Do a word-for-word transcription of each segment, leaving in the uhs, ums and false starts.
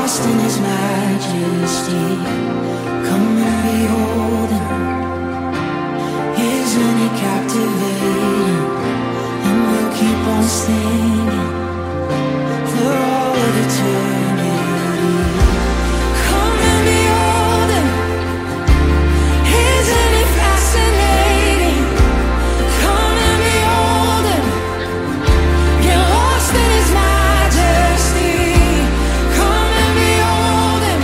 lost in His majesty. Come and behold Him. Isn't He captivating? And we'll keep on singing for all of eternity. Come and behold Him. Isn't He fascinating? Come and behold Him. Get lost in His majesty. Come and behold Him.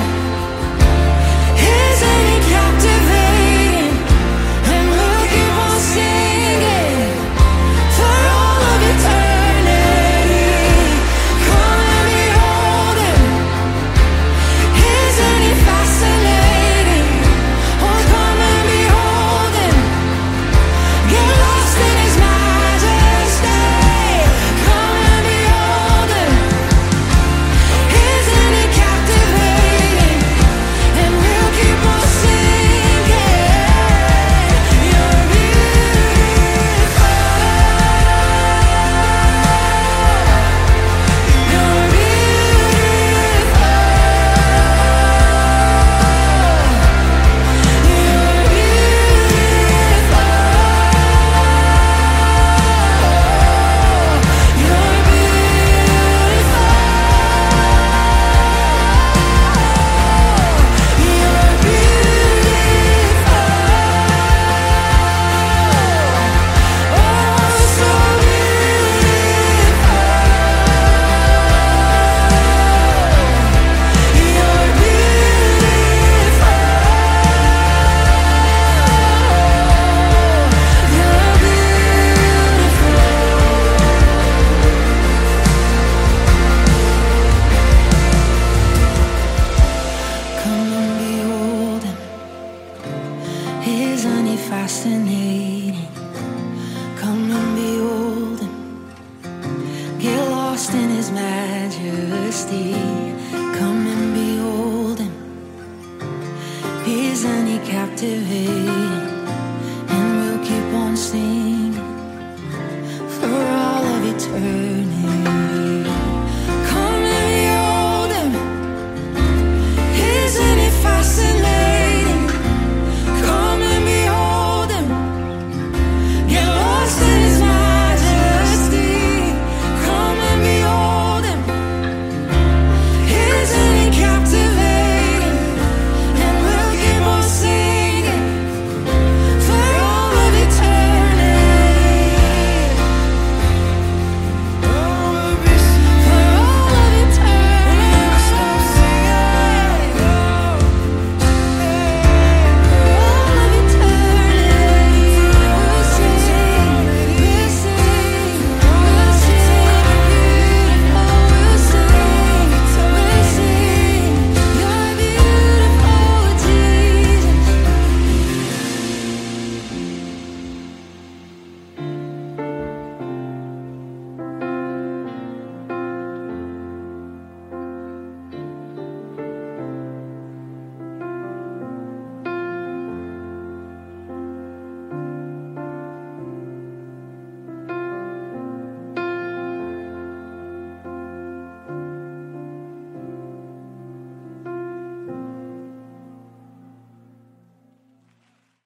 Isn't He captivating? And we'll keep on singing for all of eternity. Come and behold Him. Isn't He fascinating? Oh, come and behold Him. Get lost in His majesty. Come and behold Him. Isn't He captivating? And we'll keep on singing. You're beautiful. You're beautiful. You're beautiful. You're beautiful. You're beautiful. Oh, so beautiful. You're beautiful. You're beautiful. Come and behold Him. Isn't He fascinating? Come and behold Him. Get lost in His majesty. Come and behold Him. Isn't He captivating?